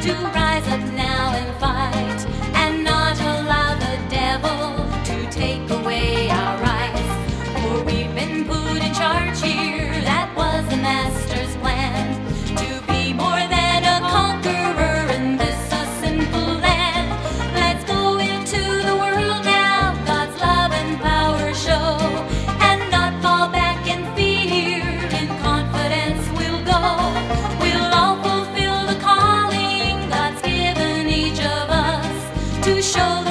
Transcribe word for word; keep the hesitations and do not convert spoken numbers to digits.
to rise up now and fight, and not allow the devil to take away our rights. For we've been put in charge here, that was the master's plan, to be more than a conqueror in this a sinful land. Let's go into the world now, God's love and power show, and not fall back in fear, in confidence we'll go. We'll all fulfill the calling God's given each of us, to show